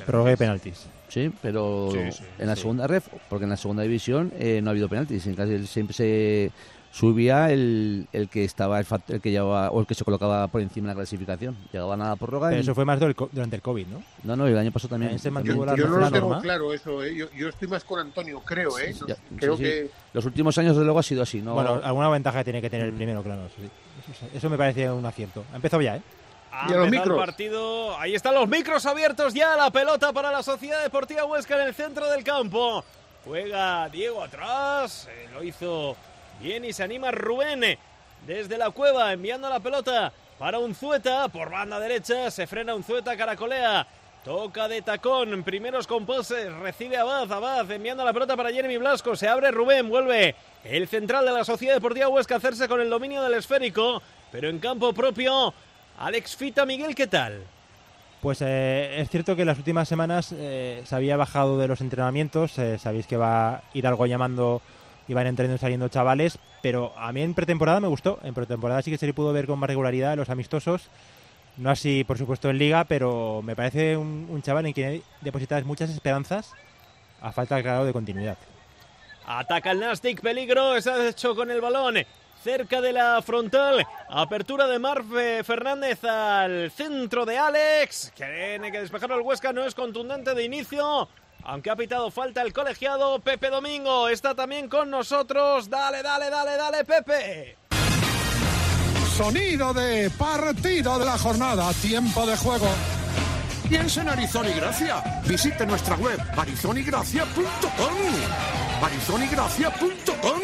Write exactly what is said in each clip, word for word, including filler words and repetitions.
Prórroga de penaltis. Sí, pero Sí, sí, en la sí. segunda ref, porque en la segunda división eh, no ha habido penaltis. En casi siempre se subía el, el que estaba el, fact- el que llevaba o el que se colocaba por encima de la clasificación. Llegaba a la prórroga. Pero y... eso fue más del co- durante el COVID, ¿no? No, no, el año pasado también. También se también. mantuvo Yo, la- yo no la lo tengo norma. claro eso, ¿eh? yo, yo estoy más con Antonio, creo, ¿eh? Ya, creo sí, sí. que... Los últimos años, desde luego, ha sido así. ¿no? Bueno, alguna ventaja tiene que tener el primero, claro. Sí. Eso, eso me parece un acierto. Ha empezado ya, ¿eh? Ha Y a los empezado micros. el partido. Ahí están los micros abiertos ya. La pelota para la Sociedad Deportiva Huesca en el centro del campo. Juega Diego atrás. Eh, lo hizo bien y se anima Rubén desde la cueva enviando la pelota para Unzueta por banda derecha. Se frena Unzueta, caracolea. Toca de tacón, primeros composes, recibe Abad, Abad enviando la pelota para Jeremy Blasco, se abre Rubén, vuelve el central de la Sociedad Deportiva Huesca a hacerse con el dominio del esférico, pero en campo propio, Alex Fita. Miguel, ¿qué tal? Pues eh, es cierto que en las últimas semanas eh, se había bajado de los entrenamientos, eh, sabéis que va a ir algo llamando, iban entrando y saliendo chavales, pero a mí en pretemporada me gustó, en pretemporada sí que se le pudo ver con más regularidad en los amistosos, no así por supuesto en Liga, pero me parece un, un chaval en quien depositas muchas esperanzas a falta, claro, de continuidad. Ataca el Nastic, peligro, está hecho con el balón cerca de la frontal, apertura de Marfe Fernández al centro de Alex, tiene que despejarlo el Huesca, no es contundente de inicio, aunque ha pitado falta el colegiado. Pepe Domingo está también con nosotros, dale, dale, dale, dale, Pepe. Sonido de partido de la jornada, tiempo de juego. Piensa en Arizón y Gracia. Visite nuestra web arizón y gracia punto com. arizón y gracia punto com.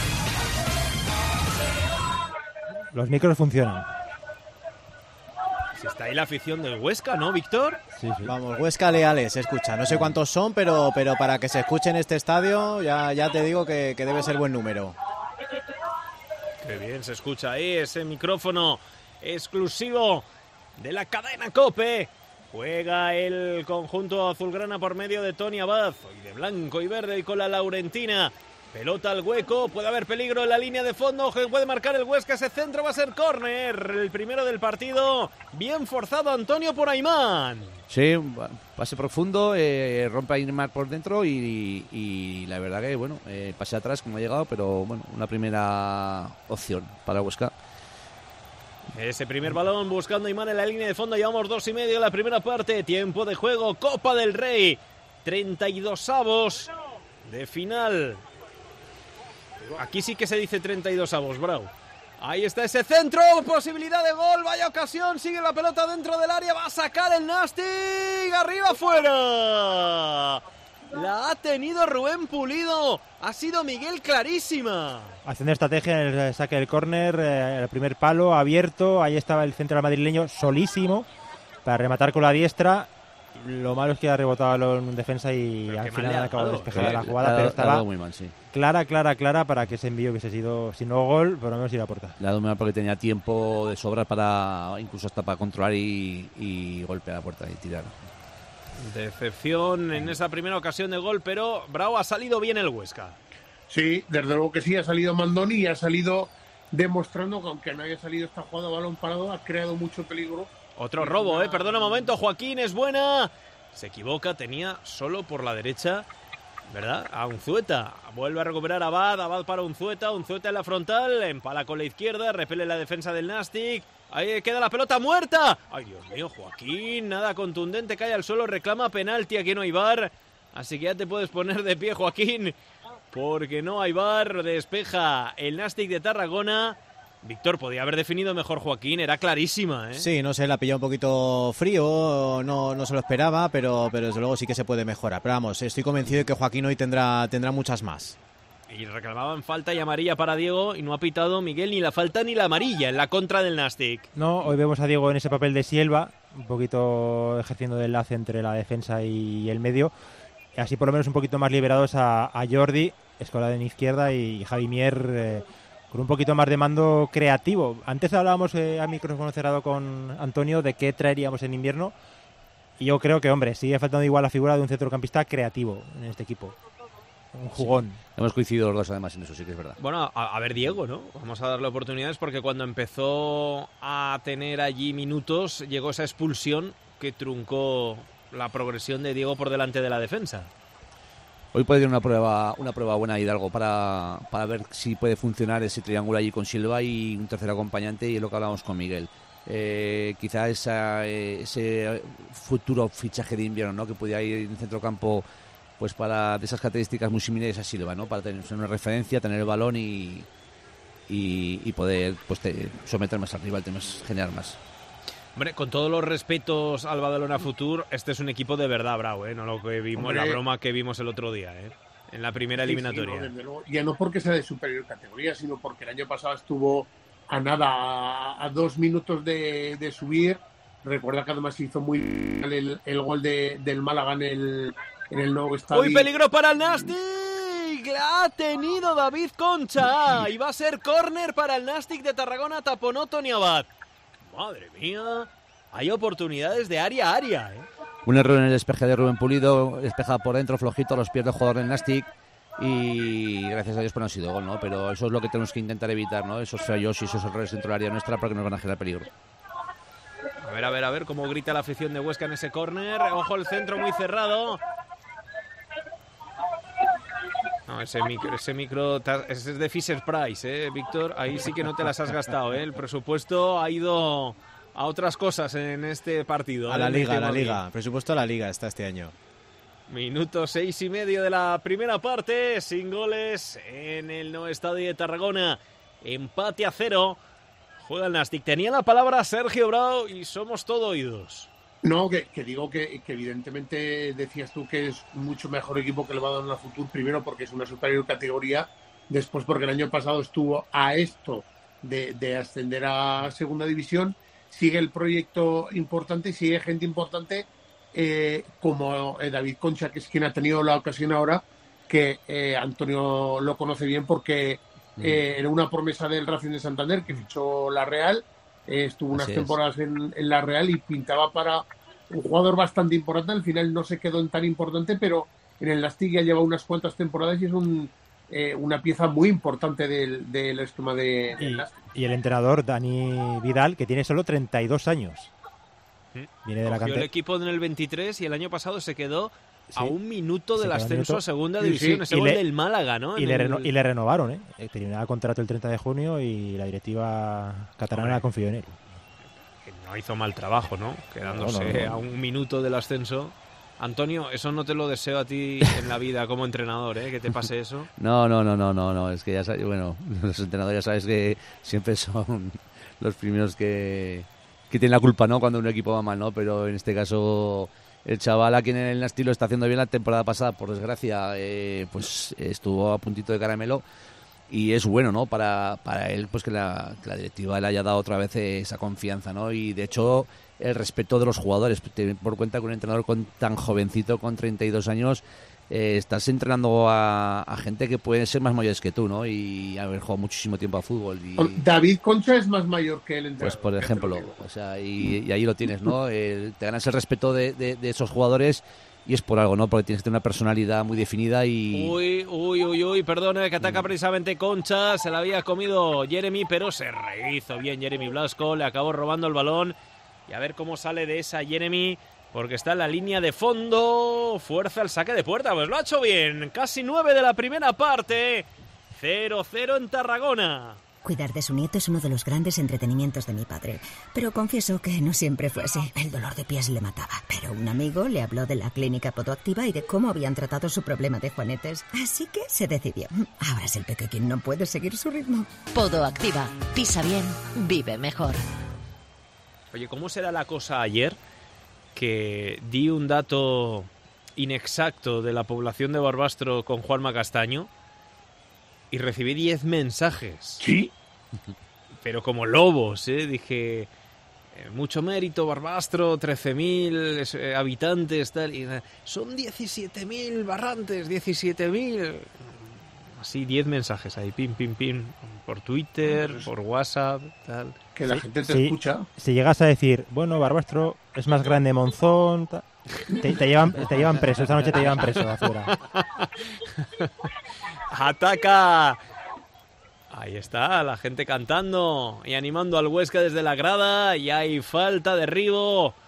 Los micros funcionan. Si está ahí la afición del Huesca, ¿no, Víctor? Sí, sí. Vamos, Huesca leales, se escucha. No sé cuántos son, pero, pero para que se escuche en este estadio, ya, ya te digo que, que debe ser buen número. Qué bien se escucha ahí ese micrófono exclusivo de la cadena COPE. Juega el conjunto azulgrana por medio de Tony Abad, y de blanco y verde y con la Laurentina. Pelota al hueco, puede haber peligro en la línea de fondo, puede marcar el Huesca, ese centro va a ser córner, el primero del partido, bien forzado Antonio por Aimán. Sí, pase profundo, eh, rompe a Aimán por dentro y, y la verdad que, bueno, eh, pase atrás como ha llegado, pero bueno, una primera opción para Huesca. Ese primer balón buscando a Aimán en la línea de fondo, llevamos dos y medio en la primera parte, tiempo de juego, Copa del Rey, treinta y dos avos de final. Aquí sí que se dice treinta y dos avos, Bravo. Ahí está ese centro, posibilidad de gol, vaya ocasión, sigue la pelota dentro del área, va a sacar el Nastic, arriba, fuera. La ha tenido Rubén Pulido, ha sido Miguel clarísima. Haciendo estrategia en el saque del córner, eh, el primer palo abierto, ahí estaba el central madrileño solísimo para rematar con la diestra. Lo malo es que ha rebotado en defensa y Pero al qué mal final le ha ha acabado dado. despejada la Eh, jugada, le ha pero dado- le ha dado estaba muy mal, sí. clara, clara, clara para que ese envío hubiese sido, si no gol, por lo menos ir a puerta. Le ha dado muy mal porque tenía tiempo de sobra para, incluso hasta para controlar y, y golpear la puerta y tirar. Decepción en esa primera ocasión de gol, pero Bravo, ha salido bien el Huesca. Sí, desde luego que sí, ha salido Mandoni y ha salido demostrando que aunque no haya salido esta jugada a balón parado, ha creado mucho peligro. Otro robo, eh, perdona un momento, Joaquín es buena. Se equivoca, tenía solo por la derecha, ¿verdad? A Unzueta. Vuelve a recuperar Abad, Abad para Unzueta, Unzueta en la frontal, empala con la izquierda, repele la defensa del Nastic. Ahí queda la pelota muerta. Ay, Dios mío, Joaquín, nada contundente, cae al suelo, reclama penalti, aquí no hay V A R. Así que ya te puedes poner de pie, Joaquín, porque no hay V A R, despeja el Nastic de Tarragona. Víctor, podía haber definido mejor Joaquín, era clarísima, ¿eh? Sí, no sé, la pilló un poquito frío, no, no se lo esperaba, pero, pero desde luego sí que se puede mejorar. Pero vamos, estoy convencido de que Joaquín hoy tendrá, tendrá muchas más. Y reclamaban falta y amarilla para Diego y no ha pitado Miguel ni la falta ni la amarilla en la contra del Nastic. No, hoy vemos a Diego en ese papel de Sielva, un poquito ejerciendo de enlace entre la defensa y el medio. Y así por lo menos un poquito más liberados a, a Jordi, escolado en izquierda, y Javi Mier eh, con un poquito más de mando creativo. Antes hablábamos eh, a micrófono cerrado con Antonio de qué traeríamos en invierno. Y yo creo que, hombre, sigue faltando igual la figura de un centrocampista creativo en este equipo. Un jugón. Sí. Hemos coincidido los dos además en eso, sí que es verdad. Bueno, a, a ver Diego, ¿no? Vamos a darle oportunidades porque cuando empezó a tener allí minutos llegó esa expulsión que truncó la progresión de Diego por delante de la defensa. Hoy puede tener una prueba una prueba buena Hidalgo para, para ver si puede funcionar ese triángulo allí con Silva y un tercer acompañante, y es lo que hablábamos con Miguel. Eh, quizá esa, eh, ese futuro fichaje de invierno, ¿no?, que pudiera ir en el centrocampo, pues para de esas características muy similares a Silva, ¿no?, para tener una referencia, tener el balón y, y, y poder pues te, someter más al rival, tener más, generar más. Hombre, con todos los respetos al Badalona Futur, este es un equipo de verdad bravo, ¿eh? No lo que vimos, Hombre, la broma que vimos el otro día, ¿eh? En la primera sí, eliminatoria. Sí, no, desde luego. Ya no porque sea de superior categoría, sino porque el año pasado estuvo a nada, a, a dos minutos de, de subir. Recuerda que además hizo muy mal el, el gol de, del Málaga en el, en el nuevo estadio. ¡Uy, peligro para el Nastic! ¡La ha tenido David Concha! Y va a ser córner para el Nastic de Tarragona, taponó Toni Abad. Madre mía, hay oportunidades de área a área, ¿eh? Un error en el despeje de Rubén Pulido, despeja por dentro, flojito, los pies del jugador del Nastic, y gracias a Dios pues no ha sido gol, ¿no? Pero eso es lo que tenemos que intentar evitar, ¿no? Esos fallos y esos errores dentro del área nuestra, porque nos van a generar peligro. A ver, a ver, a ver cómo grita la afición de Huesca en ese córner. Ojo, el centro muy cerrado. No, ese micro, ese micro ese es de Fisher Price, ¿eh, Víctor? Ahí sí que no te las has gastado, ¿eh? El presupuesto ha ido a otras cosas en este partido. A la ¿eh? liga, a la liga. Presupuesto a la liga está este año. Minuto seis y medio de la primera parte, sin goles en el nuevo estadio de Tarragona. Empate a cero. Juega el Nastic. Tenía la palabra Sergio Bravo y somos todo oídos. No, que, que digo que, que evidentemente decías tú que es mucho mejor equipo que el Badalona Futur, primero porque es una superior categoría, después porque el año pasado estuvo a esto de, de ascender a segunda división, sigue el proyecto importante y sigue gente importante eh, como eh, David Concha, que es quien ha tenido la ocasión ahora, que eh, Antonio lo conoce bien porque eh, era una promesa del Racing de Santander que fichó la Real. Eh, estuvo unas Así temporadas en, en la Real y pintaba para un jugador bastante importante. Al final no se quedó en tan importante, pero en el Nastic ya lleva unas cuantas temporadas y es un, eh, una pieza muy importante del, del esquema de, del Nastic. Y, y el entrenador Dani Vidal, que tiene solo treinta y dos años. Viene de la cantera. El equipo en el veintitrés y el año pasado se quedó sí, a un minuto del ascenso a segunda división. Sí, sí. Ese gol le, del Málaga, ¿no? Y, en le, el... reno, y le renovaron, ¿eh? Terminaba el contrato el treinta de junio y la directiva catalana Hombre. confió en él. No hizo mal trabajo, ¿no? Quedándose no, no, no. a un minuto del ascenso. Antonio, eso no te lo deseo a ti en la vida como entrenador, ¿eh? Que te pase eso. No, no, no, no, no, no. Es que ya sabes, bueno, los entrenadores ya sabes que siempre son los primeros que, que tienen la culpa, ¿no? Cuando un equipo va mal, ¿no? Pero en este caso el chaval aquí en el Nastic lo está haciendo bien. La temporada pasada, por desgracia, eh, pues estuvo a puntito de caramelo. Y es bueno, ¿no? Para, para él, pues que la, que la directiva le haya dado otra vez esa confianza, ¿no? Y de hecho, el respeto de los jugadores. Ten por cuenta que un entrenador con, tan jovencito, con treinta y dos años, eh, estás entrenando a, a gente que puede ser más mayores que tú, ¿no? Y haber jugado muchísimo tiempo a fútbol. Y, David Concha es más mayor que el entrenador. Pues por ejemplo, o sea, y, y ahí lo tienes, ¿no? Eh, te ganas el respeto de, de, de esos jugadores. Y es por algo, ¿no? Porque tienes que tener una personalidad muy definida y... Uy, uy, uy, uy, perdona, que ataca precisamente Concha. Se la había comido Jeremy, pero se rehizo bien Jeremy Blasco. Le acabó robando el balón. Y a ver cómo sale de esa Jeremy, porque está en la línea de fondo. Fuerza el saque de puerta, pues lo ha hecho bien. Casi nueve de la primera parte. cero cero en Tarragona. Cuidar de su nieto es uno de los grandes entretenimientos de mi padre, pero confieso que no siempre fue así. El dolor de pies le mataba, pero un amigo le habló de la clínica Podoactiva y de cómo habían tratado su problema de juanetes. Así que se decidió. Ahora es el peque quien no puede seguir su ritmo. Podoactiva. Pisa bien, vive mejor. Oye, ¿cómo será la cosa ayer? Que di un dato inexacto de la población de Barbastro con Juanma Castaño y recibí diez mensajes. ¿Sí? Pero como lobos, ¿eh? Dije, eh, mucho mérito, Barbastro, trece mil eh, habitantes, tal. Y, eh, son diecisiete mil barrantes, diecisiete mil. Así, diez mensajes ahí, pim, pim, pim. Por Twitter, por WhatsApp, tal. Que la sí, gente te sí, escucha. Si llegas a decir, bueno, Barbastro es más grande Monzón, tal, te, te, llevan, te llevan preso, esta noche te llevan preso afuera. Ataca. Ahí está, la gente cantando y animando al Huesca desde la grada. Y hay falta, derribo.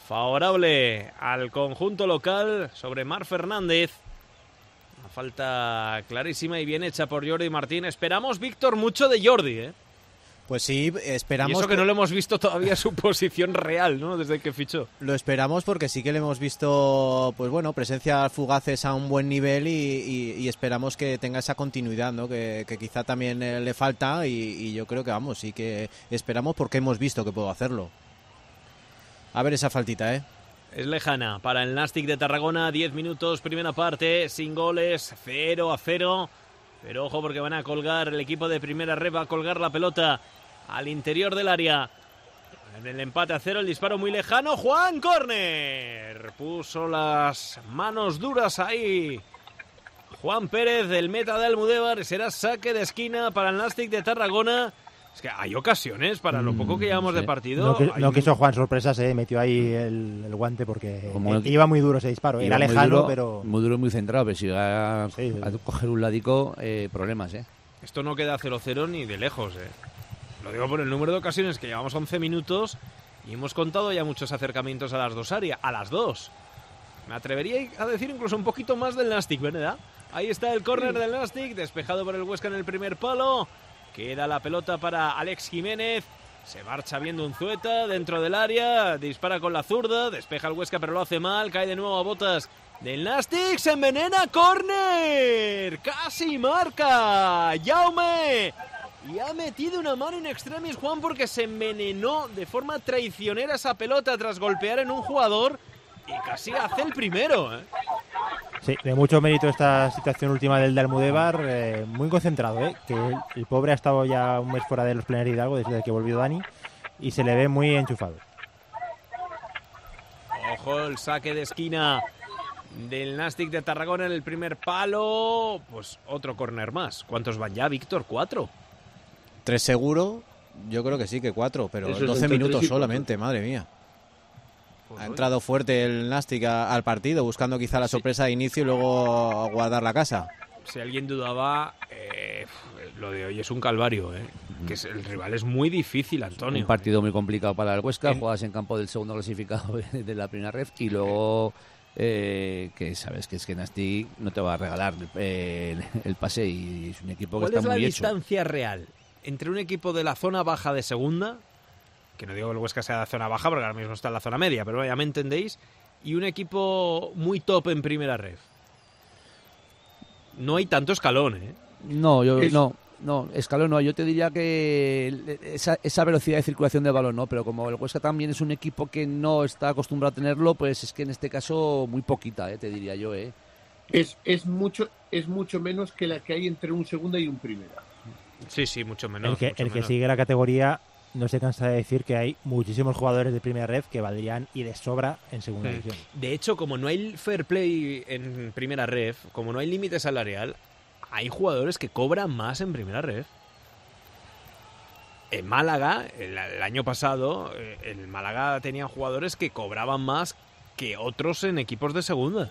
favorable al conjunto local sobre Marc Fernández. Una falta clarísima y bien hecha por Jordi Martín. Esperamos, Víctor, mucho de Jordi, ¿eh? Pues sí, esperamos... Y eso que no le hemos visto todavía su posición real, ¿no? Desde que fichó. Lo esperamos porque sí que le hemos visto, pues bueno, presencias fugaces a un buen nivel y, y, y esperamos que tenga esa continuidad, ¿no? Que, que quizá también eh, le falta y, y yo creo que, vamos, sí que esperamos porque hemos visto que puedo hacerlo. A ver esa faltita, ¿eh? Es lejana para el Nàstic de Tarragona. diez minutos, primera parte, sin goles, cero a cero. Pero ojo porque van a colgar, el equipo de primera red va a colgar la pelota al interior del área. En el empate a cero, el disparo muy lejano. Juan, córner. Puso las manos duras ahí Juan Pérez, del meta de Almudévar. Será saque de esquina para el Nàstic de Tarragona. Es que hay ocasiones, para lo poco que llevamos sí. de partido. No, que, hay... no quiso Juan sorpresas, eh, metió ahí el, el guante porque Como eh, iba muy duro ese disparo. Era lejano, duro, pero... Muy duro y muy centrado, pero si va a, sí, sí. a coger un ladico, eh, problemas, ¿eh? Esto no queda cero cero ni de lejos, eh. Lo digo por el número de ocasiones que llevamos once minutos y hemos contado ya muchos acercamientos a las dos áreas, a las dos. Me atrevería a decir incluso un poquito más del Nàstic, ¿verdad? Ahí está el córner del Nàstic, despejado por el Huesca en el primer palo. Queda la pelota para Alex Jiménez. Se marcha viendo Unzueta dentro del área. Dispara con la zurda. Despeja el Huesca, pero lo hace mal. Cae de nuevo a botas del Nàstic. Se envenena. ¡Córner! ¡Casi marca! ¡Jaume! Y ha metido una mano in extremis, Juan, porque se envenenó de forma traicionera esa pelota tras golpear en un jugador. Y casi hace el primero, ¿eh? Sí, de mucho mérito esta situación última del de Almudévar, eh, muy concentrado, ¿eh? Que el, el pobre ha estado ya un mes fuera de los Plenares de Hidalgo desde que volvió Dani y se le ve muy enchufado. Ojo, el saque de esquina del Nàstic de Tarragona en el primer palo. Pues otro córner más. ¿Cuántos van ya, Víctor? ¿Cuatro? Tres seguro, yo creo que sí, que cuatro, pero Eso es doce entre minutos tres y solamente, madre mía. Pues Ha hoy. entrado fuerte el Nàstic a- al partido, buscando quizá la Sí. sorpresa de inicio y luego guardar la casa. Si alguien dudaba, eh, lo de hoy es un calvario, ¿eh? Que es- el rival es muy difícil, Antonio. Un partido muy complicado para el Huesca. En- Juegas en campo del segundo clasificado de la primera red y luego eh, que sabes que es que Nàstic no te va a regalar eh, el, el pase y es un equipo que ¿Cuál está es la muy hecho. distancia real entre un equipo de la zona baja de segunda, que no digo que el Huesca sea la zona baja porque ahora mismo está en la zona media, pero ya me entendéis, y un equipo muy top en primera red? No hay tanto escalón, ¿eh? No, yo Es- no, no, escalón no. Yo te diría que el- esa, esa velocidad de circulación del balón, no, pero como el Huesca también es un equipo que no está acostumbrado a tenerlo, pues es que en este caso muy poquita, eh, te diría yo, eh. Es, es, mucho, es mucho menos que la que hay entre un segunda y un primera. Sí, sí, mucho menos. el que, mucho el que menos. sigue la categoría no se cansa de decir que hay muchísimos jugadores de primera red que valdrían y de sobra en segunda Mm. división. De hecho, como no hay fair play en primera ref, como no hay límite salarial, hay jugadores que cobran más en primera ref. En Málaga, el, el año pasado, eh, el Málaga tenía jugadores que cobraban más que otros en equipos de segunda.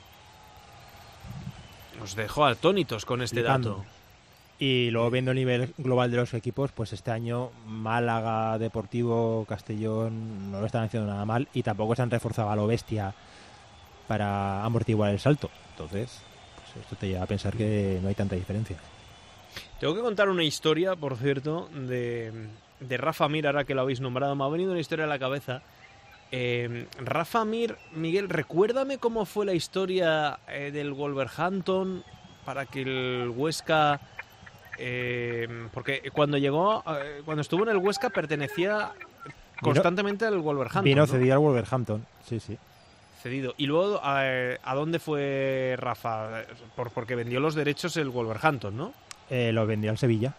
Os dejo atónitos con este Flipando. dato. Y luego viendo el nivel global de los equipos, pues este año Málaga, Deportivo, Castellón no lo están haciendo nada mal y tampoco se han reforzado a lo bestia para amortiguar el salto. Entonces, pues esto te lleva a pensar que no hay tanta diferencia. Tengo que contar una historia, por cierto, de, de Rafa Mir, ahora que lo habéis nombrado. Me ha venido una historia a la cabeza. Eh, Rafa Mir, Miguel, recuérdame cómo fue la historia eh, del Wolverhampton para que el Huesca... Eh, porque cuando llegó, eh, cuando estuvo en el Huesca pertenecía constantemente al Wolverhampton. Vino ¿no? cedido al Wolverhampton, sí, sí. Cedido. Y luego, eh, ¿a dónde fue Rafa? Por, porque vendió los derechos el Wolverhampton, ¿no? Eh, lo vendió al Sevilla.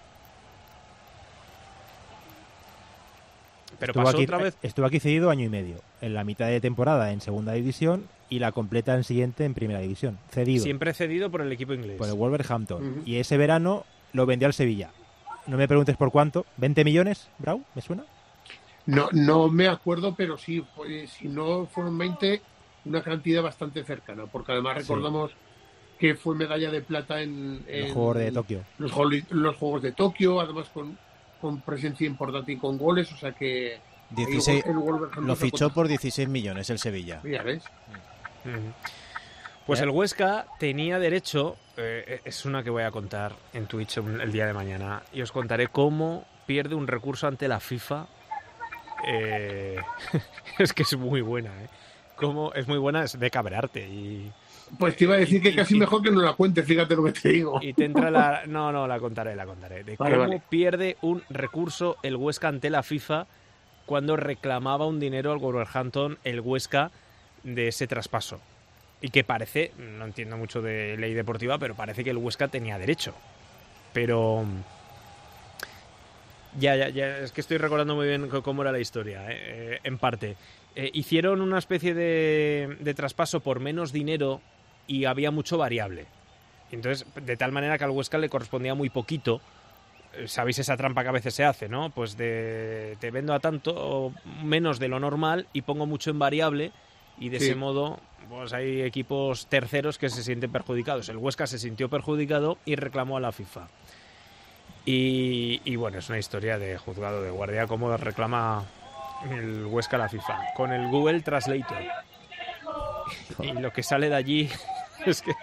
Pero estuvo pasó aquí, otra vez. Estuvo aquí cedido año y medio. En la mitad de temporada en segunda división y la completa en siguiente en primera división. Cedido Siempre cedido por el equipo inglés. por el Wolverhampton. Ujú. Y ese verano lo vendió al Sevilla. No me preguntes por cuánto. ¿veinte millones, Brau? ¿Me suena? No, no me acuerdo, pero sí, fue- si no fueron veinte, una cantidad bastante cercana, porque además Sí. recordamos que fue medalla de plata en, El en jugador de Tokio. Los, Joli- los Juegos de Tokio, además con, con presencia importante y con goles, o sea que, dieciséis, el Wolverhampton lo se fichó apunta. por dieciséis millones el Sevilla. Ya ves. Pues el Huesca tenía derecho, eh, es una que voy a contar en Twitch el día de mañana, y os contaré cómo pierde un recurso ante la FIFA. Eh, es que es muy buena, ¿eh? Cómo es muy buena, es de cabrearte. Y, Pues te iba a decir que y, casi y, mejor que no la cuentes, fíjate lo que te digo. Y te entra la... No, no, la contaré, la contaré. De Vale, cómo vale. pierde un recurso el Huesca ante la FIFA cuando reclamaba un dinero al Wolverhampton, el Huesca, de ese traspaso. Y que parece, no entiendo mucho de ley deportiva, pero parece que el Huesca tenía derecho. Pero... Ya, ya, ya, es que estoy recordando muy bien cómo era la historia, eh, en parte. Eh, hicieron una especie de, de traspaso por menos dinero y había mucho variable. Entonces, de tal manera que al Huesca le correspondía muy poquito. Sabéis esa trampa que a veces se hace, ¿no? Pues de te vendo a tanto o menos de lo normal y pongo mucho en variable y de Sí. ese modo pues hay equipos terceros que se sienten perjudicados. El Huesca se sintió perjudicado y reclamó a la FIFA. Y, y bueno, es una historia de juzgado de guardia cómo reclama el Huesca a la FIFA con el Google Translator. Y lo que sale de allí es que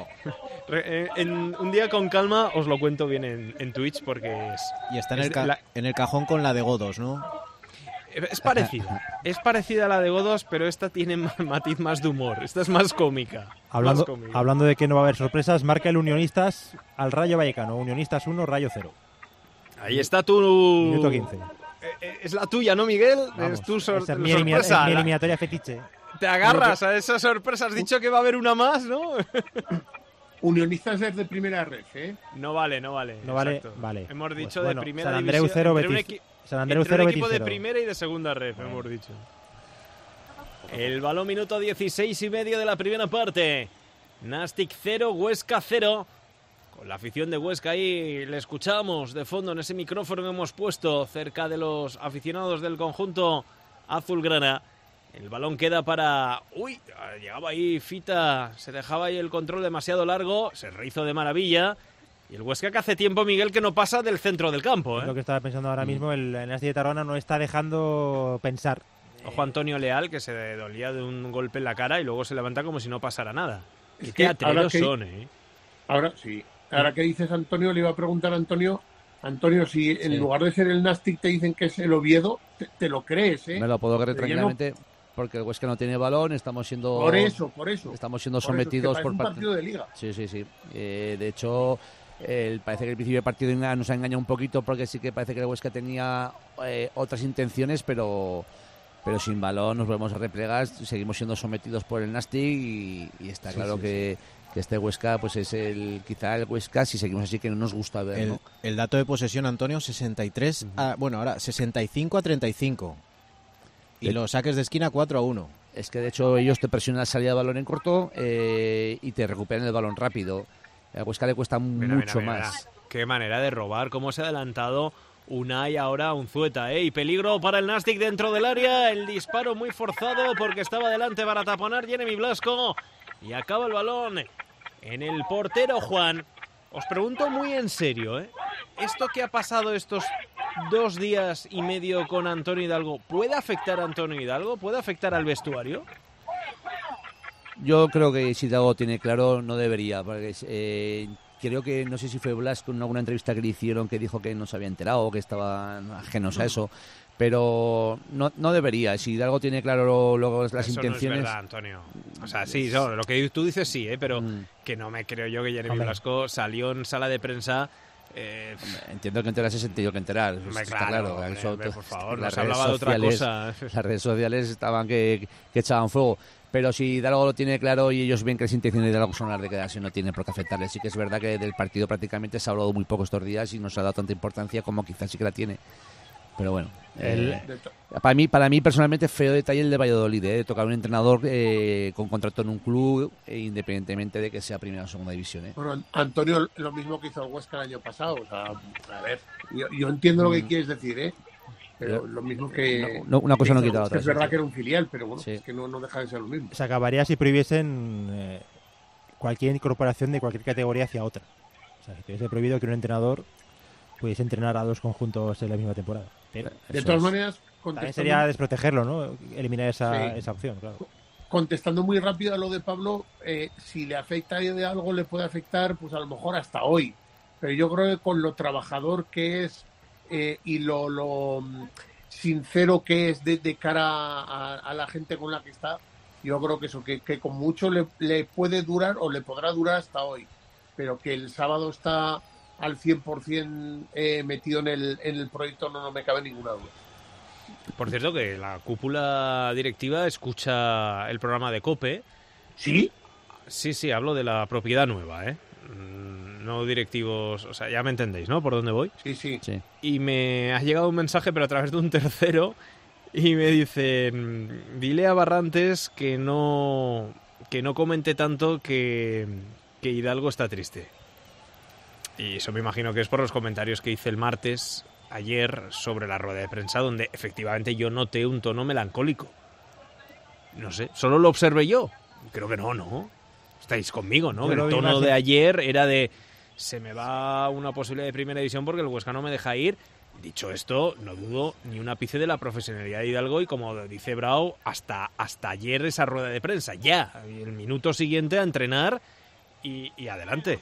en un día con calma os lo cuento bien en, en Twitch porque es... Y está en el, es ca la- en el cajón con la de Godos, ¿no? Es parecida, es parecida a la de Godos, pero esta tiene ma- matiz más de humor, esta es más cómica. Hablando, más cómica. hablando de que no va a haber sorpresas, marca el Unionistas al Rayo Vallecano. Unionistas uno, Rayo cero. Ahí está tu... Minuto quince. Eh, eh, Es la tuya, ¿no, Miguel? Vamos, es tu sor- esa es mi, elimina- sorpresa. es mi La- eliminatoria fetiche. Te agarras a esa sorpresa, has dicho que va a haber una más, ¿no? Unionistas desde primera ref, ¿eh? No vale, no vale. No vale, exacto. vale. Hemos Pues dicho bueno, de primera San Andreu división, cero, entre un Betis- equi- San Andreu entre un cero, equipo Betis de cero. primera y de segunda ref, hemos dicho. El balón minuto dieciséis y medio de la primera parte. Nastic cero, Huesca cero. Con la afición de Huesca ahí le escuchamos de fondo en ese micrófono que hemos puesto cerca de los aficionados del conjunto azulgrana. El balón queda para... Uy, llegaba ahí Fita, se dejaba ahí el control demasiado largo, se rehizo de maravilla. Y el Huesca que hace tiempo, Miguel, que no pasa del centro del campo, Es ¿eh? lo que estaba pensando ahora mismo, el, el Nasti de Tarragona no está dejando pensar. Ojo a Antonio Leal, que se dolía de un golpe en la cara y luego se levanta como si no pasara nada. Es Y que qué ahora atrevidos que- son, ¿eh? Ahora sí. Ahora que dices Antonio, le iba a preguntar a Antonio, Antonio, si en Sí. lugar de ser el Nastic te dicen que es el Oviedo, te, te lo crees, ¿eh? Me lo puedo creer Pero yo no- tranquilamente porque el Huesca no tiene balón, estamos siendo Por eso, por eso. estamos siendo Por eso, es que sometidos parece por un parte partido de liga. Sí, sí, sí. Eh, de hecho, el, parece que el principio del partido nos ha engañado un poquito porque sí que parece que el Huesca tenía eh, otras intenciones, pero pero sin balón nos volvemos a replegar, seguimos siendo sometidos por el Nastic y, y está Sí, claro sí, que, que este Huesca pues es el quizá el Huesca, si seguimos así, que no nos gusta ver, El, ¿no? el dato de posesión, Antonio, sesenta y tres, a, bueno, ahora sesenta y cinco a treinta y cinco. Y De- los saques de esquina cuatro a uno. Es que de hecho ellos te presionan la salida de balón en corto eh, y te recuperan el balón rápido. A Huesca le cuesta Mira, mucho mira, mira. más. Qué manera de robar, cómo se ha adelantado Unai ahora un Unzueta, ¿eh? Y peligro para el Nastic dentro del área, el disparo muy forzado porque estaba delante para taponar Jeremy Blasco y acaba el balón en el portero Juan. Os pregunto muy en serio, ¿eh? ¿Esto que ha pasado estos dos días y medio con Antonio Hidalgo puede afectar a Antonio Hidalgo? ¿Puede afectar al vestuario? Yo creo que si Dago tiene claro, no debería, porque eh, creo que, no sé si fue Blasco en alguna entrevista que le hicieron que dijo que no se había enterado, que estaban ajenos a eso, pero no, no debería. Si Hidalgo tiene claro luego las Eso intenciones... no es verdad, Antonio. O sea, sí, no, lo que tú dices sí, ¿eh? Pero Mm. que no me creo yo que Jeremy Hombre. Blasco salió en sala de prensa... Eh, Entiendo que enterarse se tiene que enterar, hombre, está claro, claro. hombre, Eso- hombre, por favor, las nos redes hablaba de otra sociales- cosa. Las redes sociales estaban que, que echaban fuego. Pero si Hidalgo lo tiene claro y ellos ven que las intenciones de Hidalgo son las de quedarse, no tiene por qué afectarle. Sí que es verdad que del partido prácticamente se ha hablado muy poco estos días y no se ha dado tanta importancia como quizás sí que la tiene. Pero bueno, El- eh, De to- para mí para mí personalmente feo detalle el de Valladolid, ¿eh? Tocar un entrenador eh, con contrato en un club, eh, independientemente de que sea primera o segunda división. ¿eh? Bueno, Antonio, lo mismo que hizo el Huesca el año pasado. O sea, a ver, yo, yo entiendo lo que Mm. quieres decir, ¿eh? Pero Pero lo mismo que... no- no, una cosa no que quita la hizo el otra, Huesca. Es sí, verdad sí. que era un filial, pero bueno, Sí. es que no, no deja de ser lo mismo. Se acabaría si prohibiesen eh, cualquier incorporación de cualquier categoría hacia otra. O sea, si tuviese prohibido que un entrenador pudiese entrenar a dos conjuntos en la misma temporada. Pero de todas es. maneras, también sería desprotegerlo, ¿no? Eliminar esa, Sí. esa opción, claro. Contestando muy rápido a lo de Pablo, eh, si le afecta de algo, le puede afectar, pues a lo mejor hasta hoy. Pero yo creo que con lo trabajador que es eh, y lo, lo mm, sincero que es de, de cara a, a la gente con la que está, yo creo que eso, que, que con mucho le, le puede durar o le podrá durar hasta hoy. Pero que el sábado está al cien por ciento eh, metido en el, en el proyecto, no, no me cabe ninguna duda. Por cierto, que la cúpula directiva escucha el programa de COPE. ¿Sí? Sí, sí, hablo de la propiedad nueva, ¿eh? Mm, No directivos, o sea, ya me entendéis, ¿no? Por dónde voy. Sí, sí. Sí. Y me ha llegado un mensaje, pero a través de un tercero, y me dicen, dile a Barrantes que no, que no comente tanto que, que Hidalgo está triste. Y eso me imagino que es por los comentarios que hice el martes, ayer, sobre la rueda de prensa, donde efectivamente yo noté un tono melancólico. No sé, solo lo observé yo. Creo que no, ¿no? Estáis conmigo, ¿no? Yo El lo vi tono más de en- ayer era de, se me va una posibilidad de primera división porque el Huesca no me deja ir. Dicho esto, no dudo ni un ápice de la profesionalidad de Hidalgo y, como dice Brau, hasta, hasta ayer esa rueda de prensa, ya, y el minuto siguiente a entrenar y, y adelante.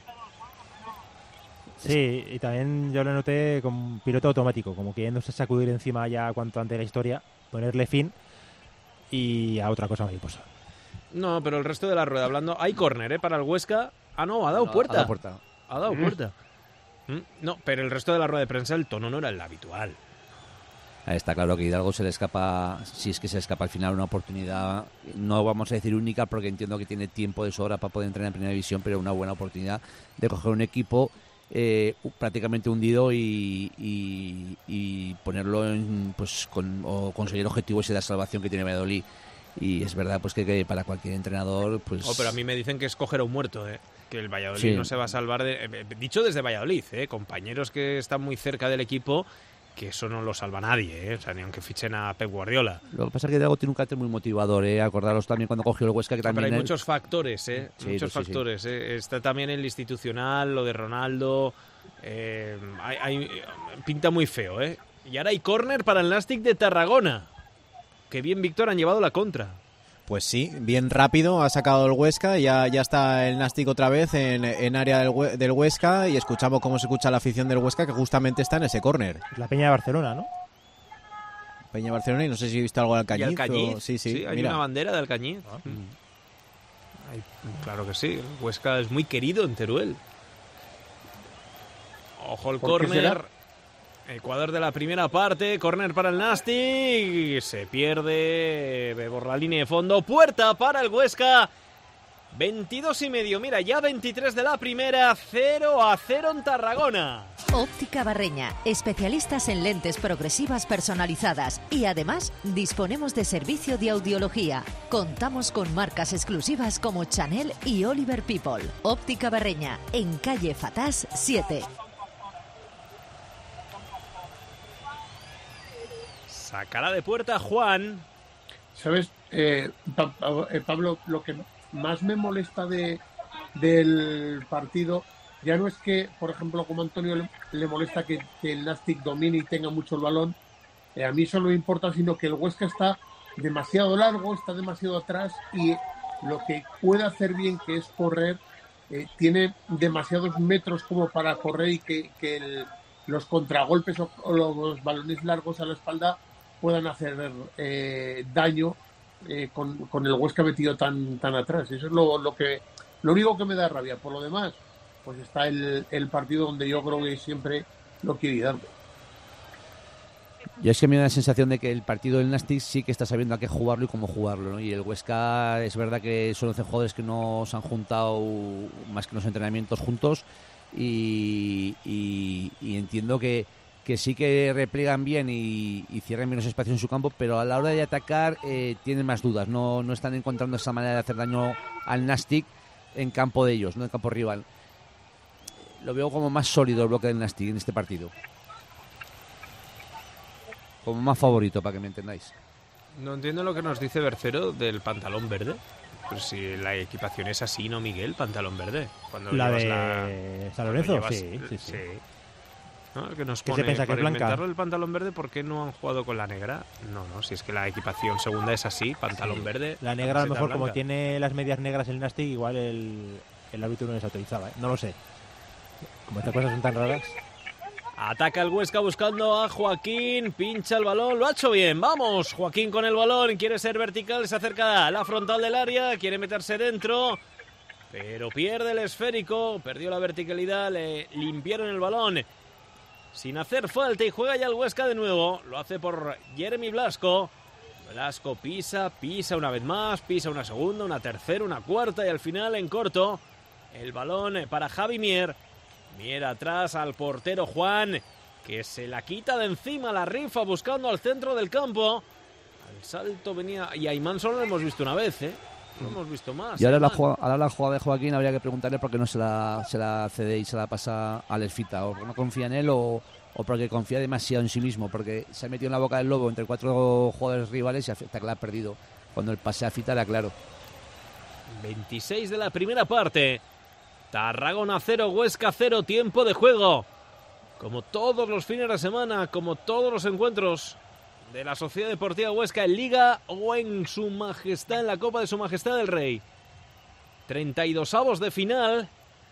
Sí, y también yo lo noté como piloto automático, como queriéndose sacudir encima ya cuanto antes la historia, ponerle fin y a otra cosa mariposa. No, pero el resto de la rueda, hablando, hay córner, ¿eh? Para el Huesca. Ah, no, ha dado No, puerta. ha dado puerta. Ha dado puerta. Mm, No, pero el resto de la rueda de prensa, el tono no era el habitual. Ahí está claro que Hidalgo se le escapa, si es que se le escapa al final una oportunidad, no vamos a decir única porque entiendo que tiene tiempo de sobra para poder entrenar en primera división, pero una buena oportunidad de coger un equipo eh, prácticamente hundido y, y, y ponerlo en, pues con, o conseguir objetivos y la salvación que tiene Valladolid. Y es verdad pues que, que para cualquier entrenador pues Oh, pero a mí me dicen que es coger a un muerto, ¿eh? Que el Valladolid Sí. no se va a salvar de... eh, dicho desde Valladolid, ¿eh? Compañeros que están muy cerca del equipo, que eso no lo salva nadie, ¿eh? O sea, ni aunque fichen a Pep Guardiola. lo que pasa es que Hidalgo tiene un carácter muy motivador, ¿eh? Acordaros también cuando cogió el Huesca que Pero también hay él- muchos factores, ¿eh? Sí, muchos sí, sí. factores. ¿eh? Está también el institucional, lo de Ronaldo. eh, hay, hay- pinta muy feo, ¿eh? Y ahora hay córner para el Nastic de Tarragona. Que bien, Víctor, han llevado la contra. Pues sí, bien rápido ha sacado el Huesca, ya, ya está el Nastic otra vez en, en área del, Hue- del Huesca y escuchamos cómo se escucha la afición del Huesca que justamente está en ese córner. La Peña de Barcelona, ¿no? Peña Barcelona y no sé si he visto algo de Alcañiz. ¿Y Alcañiz? o- Sí, sí, hay mira. una bandera de Alcañiz. Mm. Ay, claro que sí. El Huesca es muy querido en Teruel. Ojo el ¿Por qué córner. será? Ecuador de la primera parte. Córner para el Nastic. Se pierde. Ve por la línea de fondo. Puerta para el Huesca. veintidós y medio. Mira, ya veintitrés de la primera. cero a cero en Tarragona. Óptica Barreña, especialistas en lentes progresivas personalizadas y además disponemos de servicio de audiología. Contamos con marcas exclusivas como Chanel y Oliver People. Óptica Barreña, en calle Fatás siete. Sacará de puerta Juan. ¿Sabes, eh, Pa- Pa- eh, Pablo, lo que más me molesta de del partido ya no es que, por ejemplo, como a Antonio le, le molesta que, que el Nastic domine y tenga mucho el balón, eh, a mí eso no me importa, sino que el Huesca está demasiado largo, está demasiado atrás y lo que puede hacer bien, que es correr, eh, tiene demasiados metros como para correr y que, que el- los contragolpes o, o los balones largos a la espalda puedan hacer eh, daño eh, con, con el Huesca metido tan tan atrás. Eso es lo, lo que lo único que me da rabia. Por lo demás, pues está el, el partido donde yo creo que siempre lo quiere dar. Yo es que me da la sensación de que el partido del Nastic sí que está sabiendo a qué jugarlo y cómo jugarlo, ¿no? Y el Huesca es verdad que son once jugadores que no se han juntado más que unos entrenamientos juntos y, y- y entiendo que, que sí que repliegan bien y, y cierran bien los espacios en su campo, pero a la hora de atacar eh, tienen más dudas, no, no están encontrando esa manera de hacer daño al Nastic en campo de ellos, no en campo rival. Lo veo como más sólido el bloque del Nastic en este partido. Como más favorito, para que me entendáis. No entiendo lo que nos dice Bercero del pantalón verde. Pero si la equipación es así, ¿no, Miguel? Pantalón verde. Cuando La llevas de la- San cuando Lorenzo, llevas- sí, sí, sí. ¿no? Que nos ¿Qué pone, se piensa, que para es blanca? inventarlo el pantalón verde, ¿por qué no han jugado con la negra? No, no, si es que la equipación segunda es así, pantalón Sí. verde. La negra a lo camiseta mejor, como blanca. tiene las medias negras el Nastic, igual el, el árbitro no les autorizaba, ¿eh? No lo sé. Como estas cosas son tan raras. Ataca el Huesca buscando a Joaquín, pincha el balón, lo ha hecho bien, vamos, Joaquín con el balón, quiere ser vertical, se acerca a la frontal del área, quiere meterse dentro, pero pierde el esférico, perdió la verticalidad, le limpiaron el balón sin hacer falta y juega ya el Huesca de nuevo, lo hace por Jeremy Blasco. Blasco pisa, pisa una vez más, pisa una segunda, una tercera, una cuarta y al final en corto el balón para Javi Mier. Mier atrás al portero Juan, que se la quita de encima, la rifa buscando al centro del campo. Al salto venía... Y a Imán solo lo hemos visto una vez, ¿eh? No hemos visto más. Y ahora la, Imán. jugada, ahora la jugada de Joaquín habría que preguntarle por qué no se la, se la cede y se la pasa al Elfita. O no confía en él o, o porque confía demasiado en sí mismo. Porque se ha metido en la boca del lobo entre cuatro jugadores rivales y hasta que la ha perdido. Cuando el pase a Fita era claro. veintiséis de la primera parte. Tarragona cero, Huesca cero, tiempo de juego. Como todos los fines de semana, como todos los encuentros de la Sociedad Deportiva Huesca en Liga o en Su Majestad, en la Copa de Su Majestad el Rey. treinta y dos avos de final.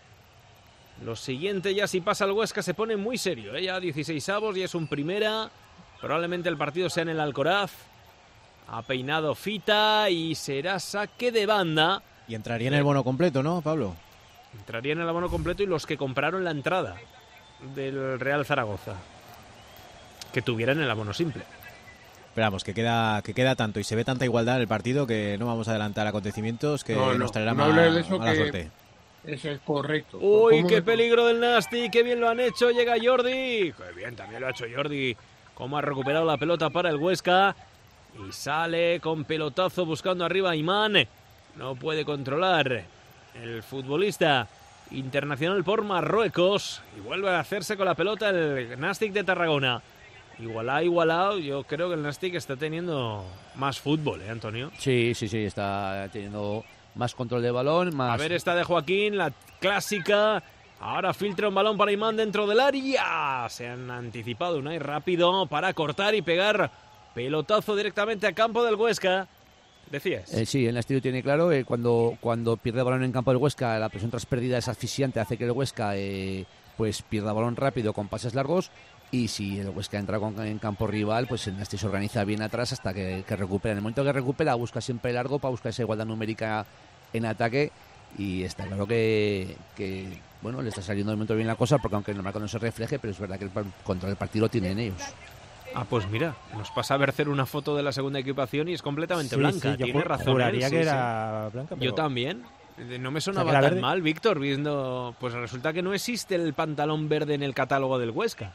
Lo siguiente ya si pasa el Huesca se pone muy serio, ¿eh? Ya dieciséis avos, ya es un primera. Probablemente el partido sea en el Alcoraz. Ha peinado Fita y será saque de banda. Y entraría en el bono completo, ¿no, Pablo? Entrarían en el abono completo y los que compraron la entrada del Real Zaragoza, que tuvieran el abono simple. Esperamos que queda que queda tanto y se ve tanta igualdad en el partido que no vamos a adelantar acontecimientos que No, no, nos traerá no mala, hable de eso, mala que- suerte. Eso es correcto. Uy, ¿Cómo qué me- peligro del Nasty, qué bien lo han hecho, llega Jordi. Qué bien, también lo ha hecho Jordi. Cómo ha recuperado la pelota para el Huesca. Y sale con pelotazo buscando arriba a Imán. No puede controlar el futbolista internacional por Marruecos. Y vuelve a hacerse con la pelota el Nastic de Tarragona. Igualado, igualado. Yo creo que el Nastic está teniendo más fútbol, ¿eh, Antonio? Sí, sí, sí, está teniendo más control de balón, más... A ver, esta de Joaquín, la clásica. Ahora filtra un balón para Imán dentro del área. Se han anticipado Unai rápido para cortar y pegar pelotazo directamente a campo del Huesca. Decías. Eh, sí, el Nastic tiene claro, eh, cuando, cuando pierde el balón en campo del Huesca, la presión tras pérdida es asfixiante, hace que el Huesca eh, pues pierda balón rápido con pases largos, y si el Huesca entra con, en campo rival, pues el Nastic se organiza bien atrás hasta que, que recupera. En el momento que recupera, busca siempre largo para buscar esa igualdad numérica en ataque, y está claro que, que bueno, le está saliendo de momento bien la cosa, porque aunque el marco no se refleje, pero es verdad que el control del partido lo tienen ellos. Ah, pues mira, nos pasa a Bercer una foto de la segunda equipación y es completamente Sí, blanca. sí, yo Tiene ju- razón. juraría él, que sí, era sí. blanca, Yo pero- también. Eh, No me sonaba que era tan verde. mal, Víctor, viendo... Pues resulta que no existe el pantalón verde en el catálogo del Huesca.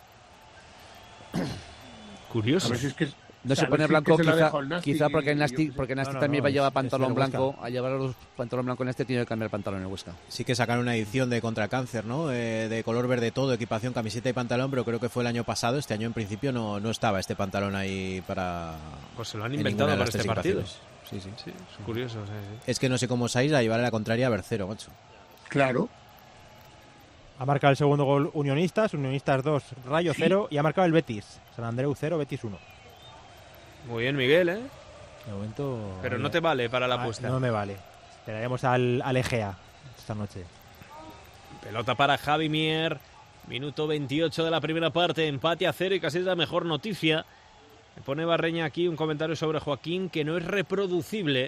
Curioso. A ver si es que- No o sea, se pone a ver si es blanco que se la quizá, dejó el Nastic quizá porque el y- Nastic, yo qué sé. porque el Nastic No, no, también no, va a llevar es- pantalón es el Huesca. blanco, a llevar los pantalón blanco en este tiene que cambiar pantalón en el Huesca. Sí que sacaron una edición de Contra Cáncer, ¿no? Eh, de color verde todo, equipación, camiseta y pantalón, pero creo que fue el año pasado. Este año en principio no, no estaba este pantalón ahí para... Pues se lo han en inventado ninguna de para las este tres partido. equipaciones. Sí, sí. Sí, es curioso. sí, sí. Es que no sé cómo Saiz a llevar a la contraria a Bercero, macho. Claro. Ha marcado el segundo gol Unionistas, Unionistas dos, Rayo Sí. cero, y ha marcado el Betis. San Andreu cero, Betis uno. Muy bien, Miguel, ¿eh? De momento... Pero no te vale para la Ah, apuesta. No me vale. Esperaremos al, al Egea esta noche. Pelota para Javi Mier. Minuto veintiocho de la primera parte. Empate a cero y casi es la mejor noticia. Me pone Barreña aquí un comentario sobre Joaquín que no es reproducible,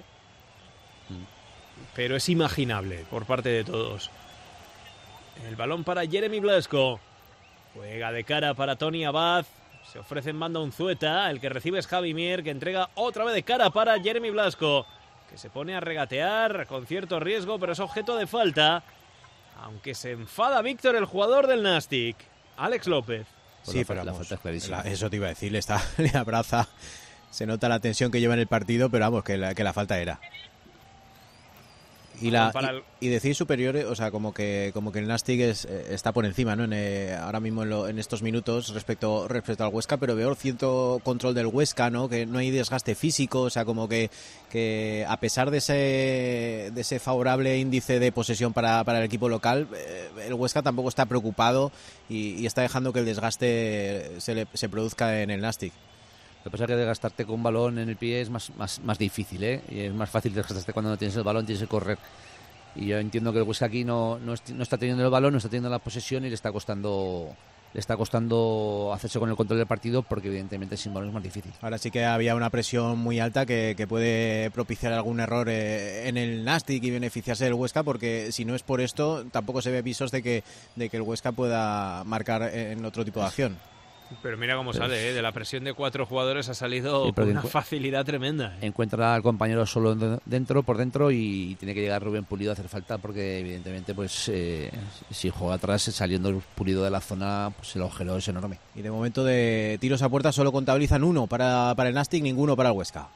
pero es imaginable por parte de todos. El balón para Jeremy Blasco. Juega de cara para Tony Abad. Se ofrece en banda Unzueta. El que recibe es Javi Mier, que entrega otra vez de cara para Jeremy Blasco, que se pone a regatear con cierto riesgo, pero es objeto de falta. Aunque se enfada Víctor, el jugador del Nastic. Alex López. Pues Sí, la, pero la vamos, falta es clarísima. la- eso te iba a decir, le, está, le abraza, se nota la tensión que lleva en el partido, pero vamos, que la, que la falta era. Y, la, Para el- y, y decir superiores, o sea, como que como que el Nastic es, eh, está por encima, ¿no? En, eh, ahora mismo en, lo, en estos minutos respecto respecto al Huesca, pero veo cierto control del Huesca, ¿no? Que no hay desgaste físico, o sea, como que, que a pesar de ese de ese favorable índice de posesión para, para el equipo local, eh, el Huesca tampoco está preocupado y, y está dejando que el desgaste se, le, se produzca en el Nastic. Lo que pasa es que desgastarte con un balón en el pie es más, más, más difícil, ¿eh? Y es más fácil desgastarte cuando no tienes el balón, tienes que correr. Y yo entiendo que el Huesca aquí no, no, est- no está teniendo el balón, no está teniendo la posesión y le está costando le está costando hacerse con el control del partido porque evidentemente sin balón es más difícil. Ahora sí que había una presión muy alta que, que puede propiciar algún error eh, en el Nastic y beneficiarse del Huesca, porque si no es por esto tampoco se ve visos de que, de que el Huesca pueda marcar en otro tipo de acción. Pero mira cómo Pero- sale, ¿eh? De la presión de cuatro jugadores ha salido Sí, pero con una encu- facilidad tremenda. ¿eh? Encuentra al compañero solo de- dentro, por dentro, y tiene que llegar Rubén Pulido a hacer falta porque evidentemente pues eh, si juega atrás saliendo Pulido de la zona, pues el agujero es enorme. Y de momento de tiros a puerta solo contabilizan uno para, para el Nastic, ninguno para el Huesca.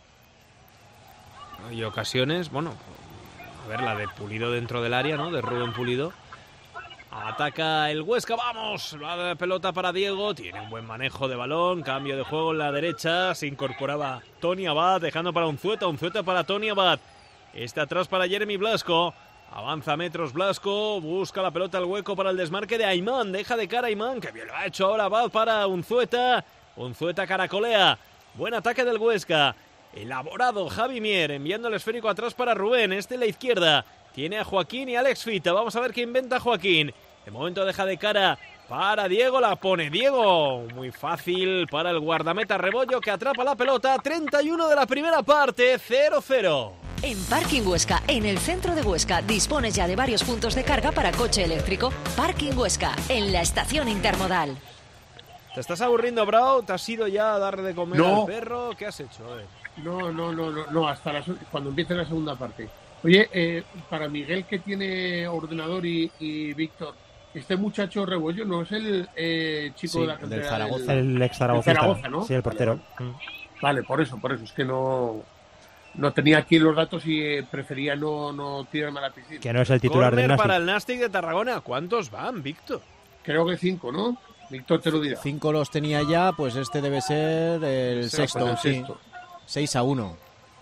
Y ocasiones, bueno, a ver, la de Pulido dentro del área, ¿no? De Rubén Pulido. Ataca el Huesca, vamos, la pelota para Diego, tiene un buen manejo de balón, cambio de juego en la derecha, se incorporaba Tony Abad, dejando para Unzueta, Unzueta para Tony Abad, está atrás para Jeremy Blasco, avanza metros Blasco, busca la pelota al hueco para el desmarque de Aimán, deja de cara Aimán, que bien lo ha hecho ahora Abad para Unzueta, Unzueta caracolea, buen ataque del Huesca, elaborado Javi Mier, enviando el esférico atrás para Rubén, este en la izquierda, tiene a Joaquín y Alex Fita, vamos a ver qué inventa Joaquín. De momento deja de cara para Diego, la pone Diego. Muy fácil para el guardameta Rebollo que atrapa la pelota. treinta y uno de la primera parte, cero cero. En Parking Huesca, en el centro de Huesca, dispones ya de varios puntos de carga para coche eléctrico. Parking Huesca, en la estación intermodal. ¿Te estás aburriendo, Brau? ¿Te has ido ya a darle de comer No. al perro? ¿Qué has hecho? A ver. No, no, no, no, no, hasta la, se- cuando empiece la segunda parte. Oye, eh, para Miguel que tiene ordenador y, y Víctor, este muchacho Rebollo no es el eh, chico Sí, de la el del cantera Zaragoza. El ex Zaragoza. El Zaragoza, ¿no? Sí, el portero. Vale, Vale, por eso, por eso. Es que no, no tenía aquí los datos y eh, prefería no, no tirarme a la piscina. Que no es el titular del Corner Nastic. para el Nastic de Tarragona. ¿Cuántos van, Víctor? Creo que cinco, ¿no? Víctor te lo dirá. Cinco los tenía ya, pues este debe ser el Sexto, sexto, el sí. sexto. seis a uno.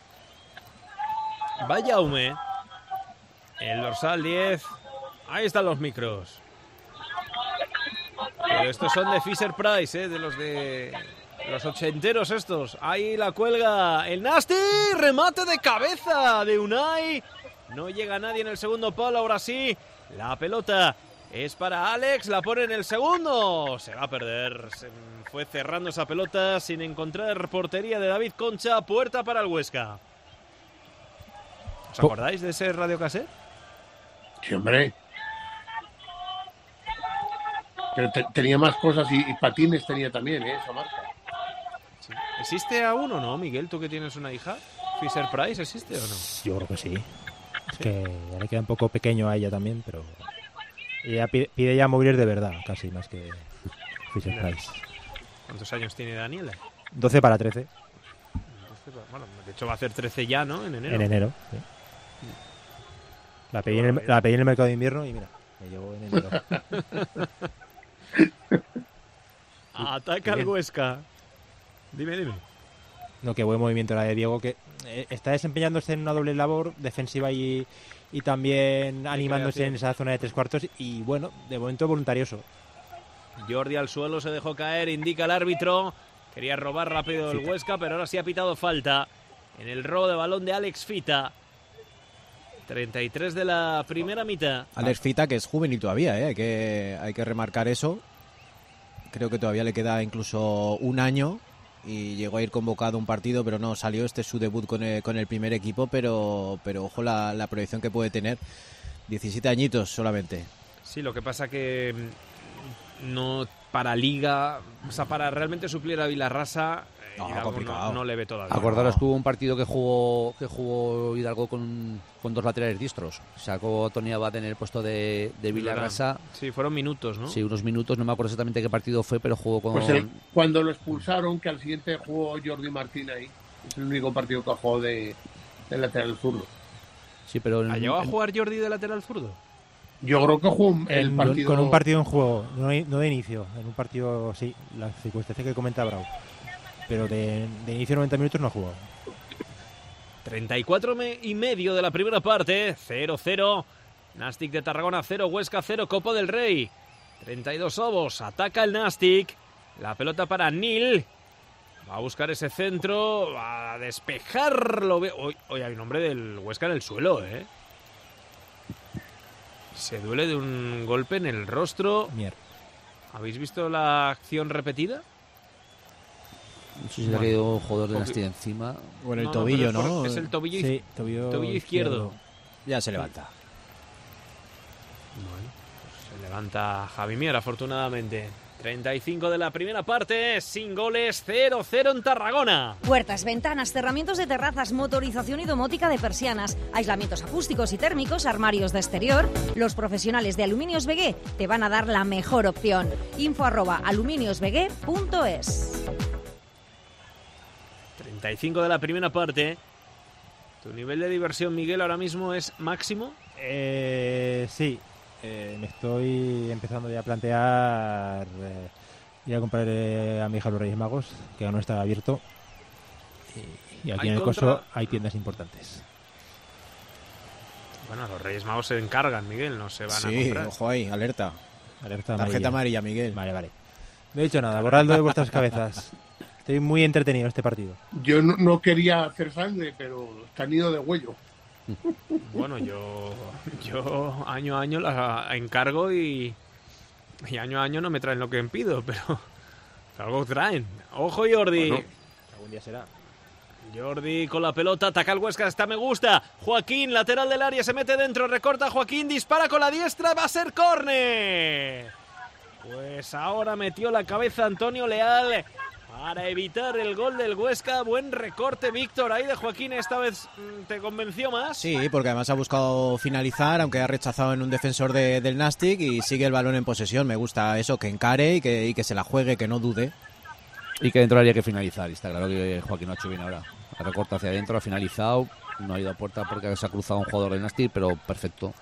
Vaya Hume. El dorsal diez. Ahí están los micros. Pero estos son de Fisher Price, ¿eh? De los de los ochenteros estos. Ahí la cuelga el Nasty. Remate de cabeza de Unai. No llega nadie en el segundo palo. Ahora sí. La pelota es para Alex. La pone en el segundo. Se va a perder. Se fue cerrando esa pelota sin encontrar portería de David Concha. Puerta para el Huesca. ¿Os Po- acordáis de ese radiocassette? Sí, hombre. Pero te- tenía más cosas y, y patines tenía también, ¿eh? Esa marca. Sí. ¿Existe aún o no, Miguel? ¿Tú que tienes una hija? ¿Fisher Price existe o no? Yo creo que sí. Es que ya le queda un poco pequeño a ella también, pero ella pide, pide ya móviles de verdad, casi más que Fisher Price. ¿Cuántos años tiene Daniela? doce para trece Entonces, bueno, de hecho va a hacer trece ya, ¿no? En enero. en enero. Sí. La pedí en, el, la pedí en el mercado de invierno y mira, me llegó en enero. Ataca el Huesca. Dime, dime. No, qué buen movimiento la de Diego, que eh, está desempeñándose en una doble labor defensiva y, y también animándose creación. en esa zona de tres cuartos y bueno, de momento voluntarioso. Jordi al suelo, se dejó caer, indica el árbitro. Quería robar rápido el Huesca, pero ahora sí ha pitado falta en el robo de balón de Alex Fita. treinta y tres de la primera mitad. Alex Fita, que es juvenil todavía, ¿eh? hay, que, hay que remarcar eso. Creo que todavía le queda incluso un año y llegó a ir convocado un partido, pero no salió. Este es su debut con el, con el primer equipo, pero, pero ojo la, la proyección que puede tener. diecisiete añitos solamente. Sí, lo que pasa que mm, no para Liga, o sea, para realmente suplir a Vilarrasa, eh, No, Hidalgo complicado. no, no le ve todavía. Acordaros que hubo un partido que jugó que jugó Hidalgo con, con dos laterales diestros. Sacó Tony Abad en el puesto de, de Vilarrasa. Sí, fueron minutos, ¿no? Sí, unos minutos, no me acuerdo exactamente qué partido fue, pero jugó con... Pues el- cuando lo expulsaron, que al siguiente jugó Jordi Martín ahí. Es el único partido que ha jugado de, de lateral zurdo. Sí, pero ¿Ha llegado a jugar Jordi de lateral zurdo? Yo creo que jugó el En- partido... Con un partido en juego, no, no de inicio. En un partido, sí, la circunstancia que comenta Bravo. Pero de, de inicio noventa minutos no ha jugado. treinta y cuatro me- y medio de la primera parte, cero cero. Nastic de Tarragona cero, Huesca cero, Copa del Rey. treinta y dos ovos, ataca el Nastic. La pelota para Nil. Va a buscar ese centro, va a despejarlo. Hoy, hoy hay un hombre del Huesca en el suelo, ¿eh? Se duele de un golpe en el rostro. Mier. ¿Habéis visto la acción repetida? No sé si le ha caído un jugador de Nastic encima. O en el No, no, tobillo, pero es ¿no? por- es el tobillo, iz- Sí, tobillo, tobillo izquierdo. Ya se levanta. Bueno, pues se levanta Javi Mier, afortunadamente. treinta y cinco de la primera parte, sin goles, cero cero en Tarragona. Puertas, ventanas, cerramientos de terrazas, motorización y domótica de persianas, aislamientos acústicos y térmicos, armarios de exterior. Los profesionales de Aluminios Begué te van a dar la mejor opción. Info arroba aluminiosbegué punto es. treinta y cinco de la primera parte. ¿Tu nivel de diversión, Miguel, ahora mismo es máximo? Eh, sí, eh, me estoy empezando ya a plantear eh, ir a comprar eh, a mi hija los Reyes Magos, que aún no está abierto. Y, y aquí Hay en el contra- Coso hay tiendas importantes. Bueno, los Reyes Magos se encargan, Miguel, no se van a Sí, comprar. ojo ahí, alerta. Alerta Tarjeta amarilla. amarilla, Miguel. Vale, vale. No he dicho nada, borradlo de vuestras cabezas. Estoy muy entretenido en este partido. Yo no, no quería hacer sangre, pero está nido de huello. Bueno, yo, yo año a año la encargo y, y año a año no me traen lo que pido, pero algo traen. Ojo, Jordi. Bueno, algún día será. Jordi con la pelota, ataca el Huesca, esta me gusta. Joaquín, lateral del área, se mete dentro, recorta Joaquín, dispara con la diestra, va a ser córner. Pues ahora metió la cabeza Antonio Leal para evitar el gol del Huesca. Buen recorte, Víctor, ahí de Joaquín, esta vez mm, te convenció más. Sí, porque además ha buscado finalizar, aunque ha rechazado en un defensor de- del Nastic y sigue el balón en posesión. Me gusta eso, que encare y que, y que se la juegue, que no dude. Y que dentro habría que finalizar. Y está claro que Joaquín no ha hecho bien ahora. Ha recortado hacia adentro, ha finalizado. No ha ido a puerta porque se ha cruzado un jugador de Nastic, pero perfecto.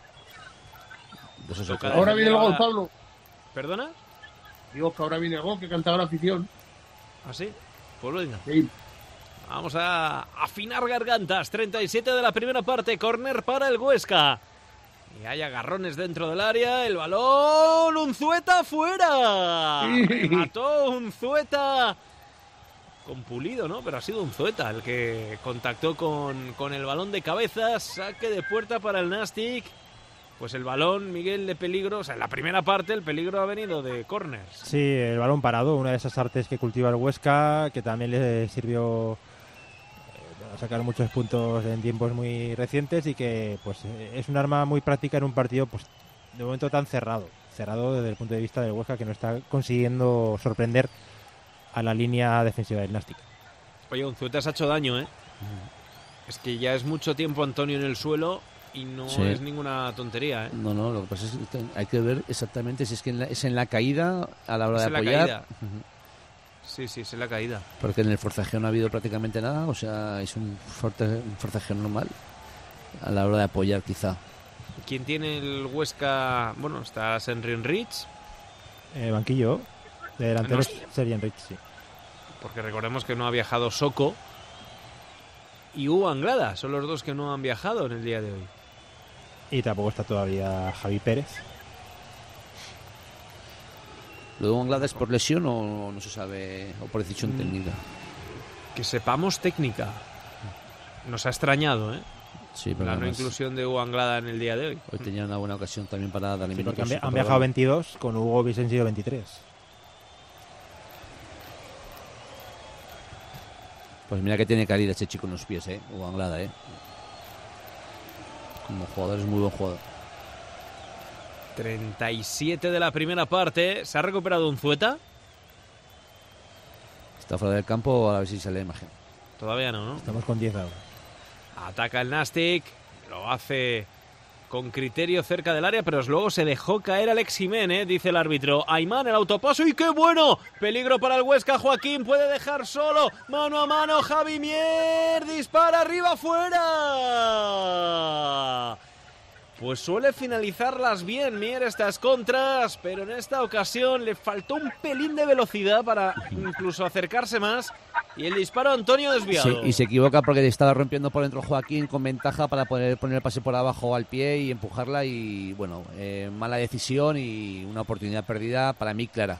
De eso se trata. Ahora viene el gol, Pablo. ¿Perdona? Digo que ahora viene el gol que cantaba la afición. ¿Ah, sí? Pues venga. Sí. Vamos a afinar gargantas. treinta y siete de la primera parte. Córner para el Huesca. Y hay agarrones dentro del área. El balón. Unzueta fuera. Sí. Mató Unzueta. Con Pulido, ¿no? Pero ha sido Unzueta el que contactó con, con el balón de cabeza. Saque de puerta para el Nastic. Pues el balón, Miguel, de peligro. O sea, en la primera parte el peligro ha venido de córners. Sí, el balón parado, una de esas artes que cultiva el Huesca, que también le sirvió eh, a sacar muchos puntos en tiempos muy recientes y que pues eh, es un arma muy práctica en un partido pues de momento tan cerrado, cerrado desde el punto de vista del Huesca, que no está consiguiendo sorprender a la línea defensiva del Nastic. Oye, Unzueta se ha hecho daño, ¿eh? Es que ya es mucho tiempo Antonio en el suelo y no Sí. es ninguna tontería, ¿eh? No, no, lo que pasa es que hay que ver exactamente si es que en la- es en la caída a la hora Es de en la apoyar. caída. Sí, sí, es en la caída. Porque en el forcejeo no ha habido prácticamente nada, o sea, es un, forte, un forcejeo normal a la hora de apoyar quizá. ¿Quién tiene el Huesca? Bueno, está Senrin Rich, Eh, banquillo de delanteros No. sería Enrich, sí. porque recordemos que no ha viajado Soko y Hugo Anglada, son los dos que no han viajado en el día de hoy. Y tampoco está todavía Javi Pérez. ¿Lo de Anglada es por lesión o no se sabe, o por decisión Mm. técnica? Que sepamos técnica. Nos ha extrañado, ¿eh? Sí, pero La no además inclusión de Hugo Anglada en el día de hoy. hoy tenía una buena ocasión también para darle Sí, minutos. porque han, vi- han pero viajado bueno. veintidós, con Hugo hubiesen sido veintitrés. Pues mira que tiene calidad ese chico en los pies, ¿eh? Hugo Anglada, ¿eh? Como jugador es muy buen jugador. treinta y siete de la primera parte. ¿Se ha recuperado Unzueta? Está fuera del campo, a ver si sale la imagen. Todavía no, ¿no? Estamos con diez ahora. Ataca el Nastic, lo hace con criterio cerca del área, pero luego se dejó caer Alex Jiménez, dice el árbitro. Aimán, el autopaso, ¡y qué bueno! Peligro para el Huesca, Joaquín puede dejar solo, mano a mano, Javi Mier, dispara arriba, fuera. Pues suele finalizarlas bien Mier estas contras, pero en esta ocasión le faltó un pelín de velocidad para incluso acercarse más. Y el disparo Antonio desviado. Sí, y se equivoca porque estaba rompiendo por dentro Joaquín con ventaja para poner, poner el pase por abajo al pie y empujarla. Y bueno, eh, mala decisión y una oportunidad perdida para mí clara.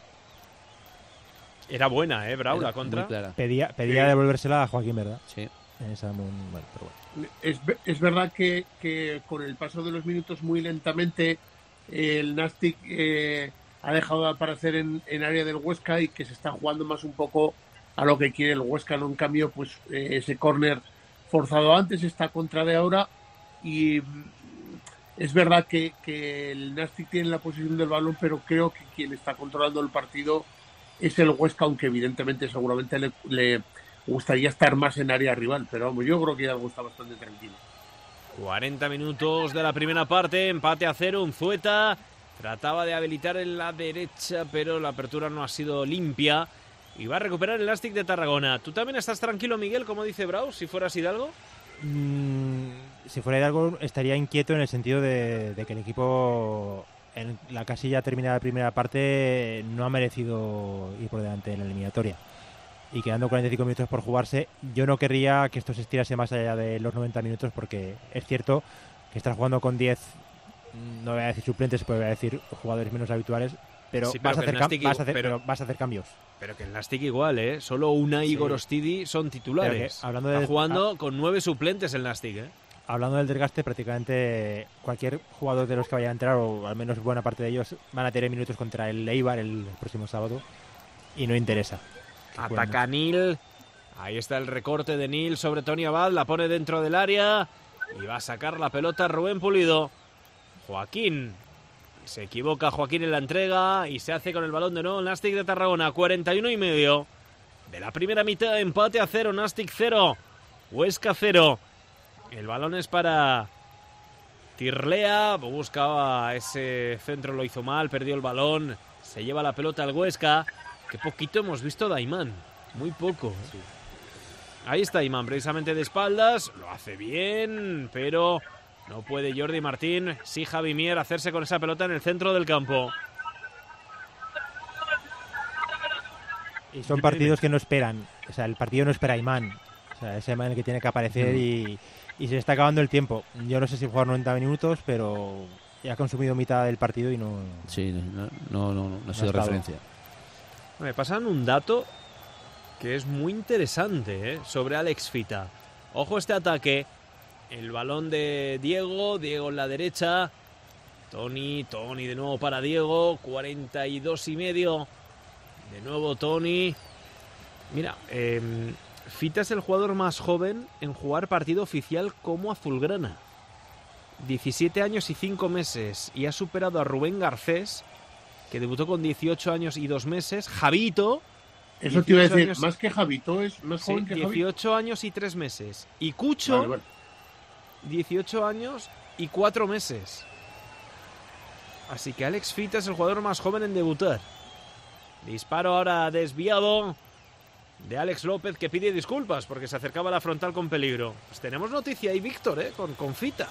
Era buena, ¿eh, Brau, Era la contra? muy clara. Pedía, pedía Sí. devolvérsela a Joaquín, ¿verdad? Sí. Esa muy, bueno, pero bueno. Es, es verdad que, que con el paso de los minutos muy lentamente el Nastic eh, ha dejado de aparecer en, en área del Huesca y que se está jugando más un poco a lo que quiere el Huesca, no en cambio pues eh, ese córner forzado antes, esta contra de ahora, y mm, es verdad que, que el Nastic tiene la posición del balón, pero creo que quien está controlando el partido es el Huesca, aunque evidentemente seguramente le, le gustaría estar más en área rival, pero vamos, yo creo que Hidalgo está bastante tranquilo. cuarenta minutos de la primera parte, empate a cero, Unzueta trataba de habilitar en la derecha, pero la apertura no ha sido limpia y va a recuperar el Nastic de Tarragona. ¿Tú también estás tranquilo, Miguel, como dice Brau, si fueras Hidalgo? Mm, si fuera Hidalgo estaría inquieto en el sentido de, de que el equipo en la casilla terminada la primera parte no ha merecido ir por delante en la eliminatoria. Y quedando cuarenta y cinco minutos por jugarse, yo no querría que esto se estirase más allá de los noventa minutos, porque es cierto que estar jugando con diez, no voy a decir suplentes, pero voy a decir jugadores menos habituales, pero, Sí, pero vas, a que el hacer, cam- Nastic vas, a hacer, pero- pero vas a hacer cambios. Pero que el Nastic igual, ¿eh? Solo una y Sí. Gorostidi son titulares. Pero que, hablando de- Está jugando con nueve suplentes el Nastic, ¿eh? Hablando del desgaste, prácticamente cualquier jugador de los que vaya a entrar, o al menos buena parte de ellos, van a tener minutos contra el Eibar el próximo sábado y no interesa. Ataca Nil. Ahí está el recorte de Nil sobre Tony Abad. La pone dentro del área. Y va a sacar la pelota Rubén Pulido. Joaquín. Se equivoca Joaquín en la entrega. Y se hace con el balón de nuevo el Nastic de Tarragona. cuarenta y uno y medio de la primera mitad. Empate a cero. Nastic cero. Huesca cero. El balón es para Tirlea. Buscaba ese centro. Lo hizo mal. Perdió el balón. Se lleva la pelota al Huesca. Qué poquito hemos visto de Aimán. Muy poco. ¿eh? Ahí está Aimán, precisamente de espaldas. Lo hace bien, pero no puede Jordi Martín. Sí, Javi Mier hacerse con esa pelota en el centro del campo. Y son partidos que no esperan. O sea, el partido no espera a Aimán. O sea, es Aimán el que tiene que aparecer y, y se está acabando el tiempo. Yo no sé si jugar noventa minutos, pero ya ha consumido mitad del partido y no... Sí, no, no, no, no, no ha sido estado. referencia. Me pasan un dato que es muy interesante, ¿eh? Sobre Alex Fita. Ojo este ataque. El balón de Diego. Diego en la derecha. Tony. Tony de nuevo para Diego. cuarenta y dos y medio. De nuevo Tony. Mira, eh, Fita es el jugador más joven en jugar partido oficial como azulgrana. diecisiete años y cinco meses. Y ha superado a Rubén Garcés, que debutó con dieciocho años y dos meses. Javito. Eso te iba a decir, años, más que Javito, es más sí, joven que Javito. dieciocho años y tres meses. Y Cucho, Vale, vale. dieciocho años y cuatro meses. Así que Alex Fita es el jugador más joven en debutar. Disparo ahora desviado de Alex López, que pide disculpas porque se acercaba a la frontal con peligro. Pues tenemos noticia ahí, Víctor, ¿eh? con, con Fita.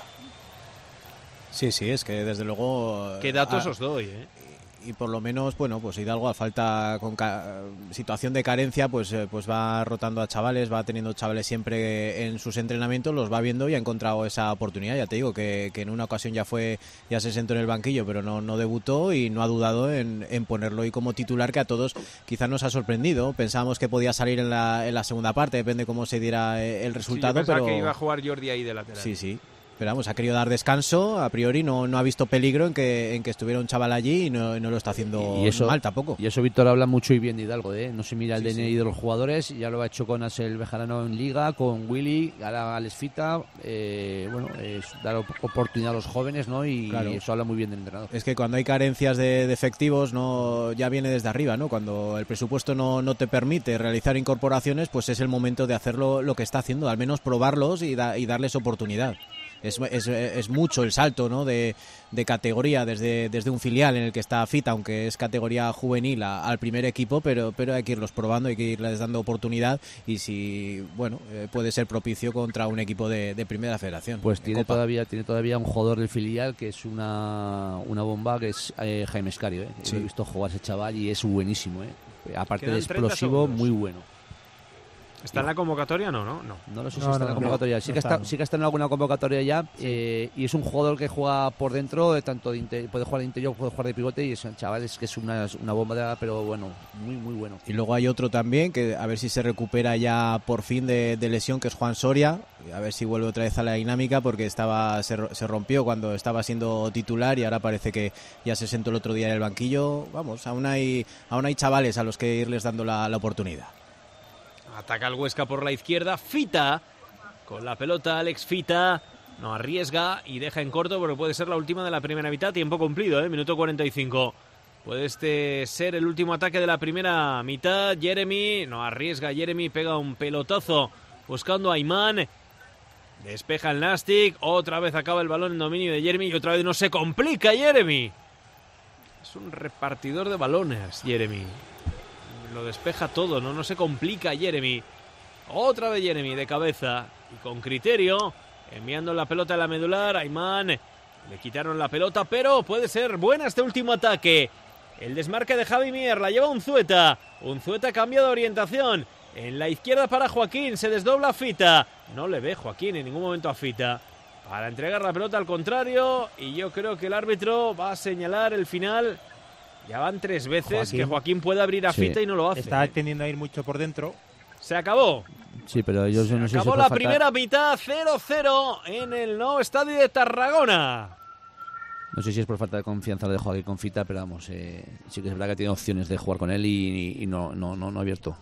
Sí, sí, es que desde luego... ¿Qué datos ah, os doy? ¿eh? Y por lo menos, bueno, pues Hidalgo a falta con ca- situación de carencia, pues eh, pues va rotando a chavales, va teniendo chavales siempre en sus entrenamientos, los va viendo y ha encontrado esa oportunidad. Ya te digo que, que en una ocasión ya fue, ya se sentó en el banquillo, pero no, no debutó y no ha dudado en, en ponerlo hoy como titular, que a todos quizás nos ha sorprendido. Pensábamos que podía salir en la, en la segunda parte, depende cómo se diera el resultado. Sí, yo pensaba pero que iba a jugar Jordi ahí de lateral. Sí, sí. Pero vamos, ha querido dar descanso, a priori no, no ha visto peligro en que, en que estuviera un chaval allí y no, y no lo está haciendo Y eso, mal tampoco. Y eso Víctor habla mucho y bien de Hidalgo, ¿eh? No se mira el Sí, D N I sí. de los jugadores, ya lo ha hecho con Asel Bejarano en Liga, con Willy, ahora Alex Fita, eh, bueno, es dar op- oportunidad a los jóvenes, ¿no? Y, Claro. y eso habla muy bien del entrenador. Es que cuando hay carencias de, de efectivos, no ya viene desde arriba, ¿no? Cuando el presupuesto no, no te permite realizar incorporaciones, pues es el momento de hacerlo lo que está haciendo, al menos probarlos y, da- y darles oportunidad. es, es, es mucho el salto, ¿no? de, de categoría desde, desde un filial en el que está Fita, aunque es categoría juvenil, a, al primer equipo, pero, pero hay que irlos probando, hay que irles dando oportunidad y si, bueno, eh, puede ser propicio contra un equipo de, de primera federación. Pues tiene todavía, tiene todavía un jugador del filial que es una, una bomba, que es eh, Jaime Escario, ¿eh? Sí. He visto jugar a ese chaval y es buenísimo, ¿eh? Aparte de explosivo, muy bueno. ¿Está en la convocatoria? No, no, no. No lo sé si no, está no, en la convocatoria. no, sí, no que está, está, sí que está en alguna convocatoria ya. Sí. Eh, y es un jugador que juega por dentro, de tanto de inter, puede jugar de interior, puede jugar de pivote. Y es un chaval es que es una, una bomba, de, pero bueno, muy, muy bueno. Y luego hay otro también, que a ver si se recupera ya por fin de, de lesión, que es Juan Soria. A ver si vuelve otra vez a la dinámica, porque estaba se, se rompió cuando estaba siendo titular y ahora parece que ya se sentó el otro día en el banquillo. Vamos, aún hay, aún hay chavales a los que irles dando la, la oportunidad. Ataca el Huesca por la izquierda, Fita, con la pelota, Alex Fita, no arriesga y deja en corto porque puede ser la última de la primera mitad, tiempo cumplido, ¿eh? Minuto cuarenta y cinco. Puede este ser el último ataque de la primera mitad, Jeremy, no arriesga, Jeremy pega un pelotazo buscando a Aimán, despeja el Nastic, otra vez acaba el balón en dominio de Jeremy y otra vez no se complica Jeremy. Es un repartidor de balones, Jeremy. Lo despeja todo, ¿no? No se complica Jeremy. Otra vez Jeremy de cabeza y con criterio, enviando la pelota a la medular. Aimán, le quitaron la pelota, pero puede ser buena este último ataque. El desmarque de Javi Mier, la lleva Unzueta. Unzueta cambia de orientación. En la izquierda para Joaquín, se desdobla Fita. No le ve Joaquín en ningún momento a Fita para entregar la pelota al contrario. Y yo creo que el árbitro va a señalar el final. Ya van tres veces Joaquín. que Joaquín puede abrir a Fita sí. y no lo hace. Está tendiendo a ir mucho por dentro. Se acabó. Sí, pero ellos Se no sé acabó si la falta... primera mitad, cero cero en el nuevo estadio de Tarragona. No sé si es por falta de confianza de Joaquín con Fita, pero vamos, eh, sí que es verdad que tiene opciones de jugar con él y, y no, no, no, no ha abierto.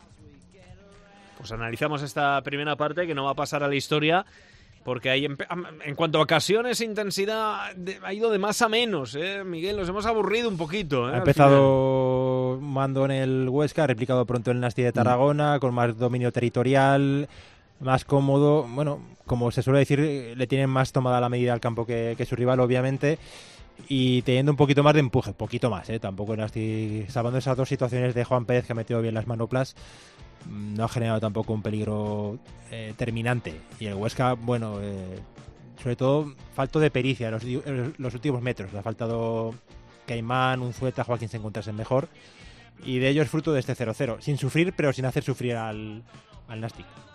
Pues analizamos esta primera parte que no va a pasar a la historia. Porque hay, en, en cuanto a ocasiones, intensidad de, ha ido de más a menos, ¿eh? Miguel, nos hemos aburrido un poquito. ¿eh? Ha empezado mando en el Huesca, ha replicado pronto el Nasti de Tarragona, mm. con más dominio territorial, más cómodo. Bueno, como se suele decir, le tienen más tomada la medida al campo que, que su rival, obviamente, y teniendo un poquito más de empuje, poquito más, ¿eh? Tampoco el Nasti, salvando esas dos situaciones de Juan Pérez, que ha metido bien las manoplas, no ha generado tampoco un peligro eh, terminante. Y el Huesca, bueno, eh, sobre todo falto de pericia en los, en los últimos metros. Le ha faltado Caimán, Unzueta, Joaquín se encontrasen mejor. Y de ello es fruto de este cero cero. Sin sufrir, pero sin hacer sufrir al, al Nastic.